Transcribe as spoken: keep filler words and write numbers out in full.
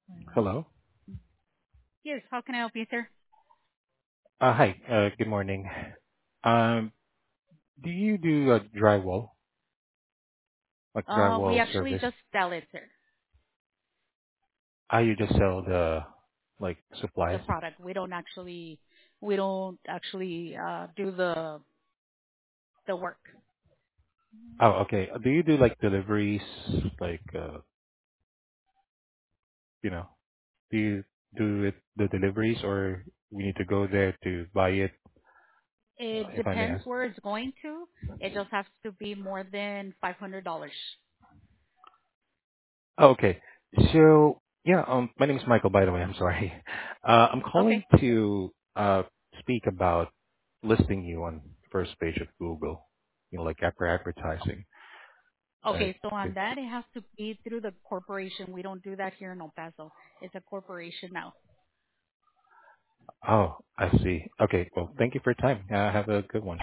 Hello. Yes, how can I help you, sir? Uh, Hi, uh, good morning. Um, Do you do uh, drywall, like Uh, we drywall actually service? just sell it, sir. Ah, you just sell the, like, The supplies? product. We don't actually, we don't actually uh, do the the work. Oh, okay. Do you do, like, deliveries, like, uh, you know, do you do it, the deliveries, or we need to go there to buy it, uh, It if I may depends ask? where it's going to. It just has to be more than five hundred dollars. Oh, okay. So, yeah, um, my name is Michael, by the way. I'm sorry. Uh, I'm calling Okay. to uh, speak about listing you on first page of Google, you know, like after advertising. Uh, Okay. So on if, that, it has to be through the corporation. We don't do that here in El Paso. It's a corporation now. oh, I see. Okay, well, thank you for your time. Uh, have a good one.